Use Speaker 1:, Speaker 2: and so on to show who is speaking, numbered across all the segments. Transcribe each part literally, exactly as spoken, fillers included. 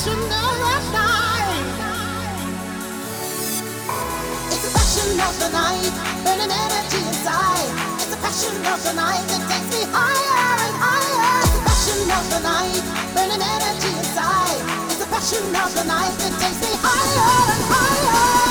Speaker 1: passion of the night. It's the passion of the night, burning energy inside. It's the passion of the night that takes me higher and higher. It's the passion of the night, burning energy inside. It's the passion of the night that takes me higher and higher.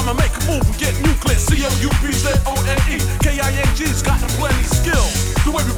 Speaker 2: C O U B Z O N E K I N G's got plenty skill. The way we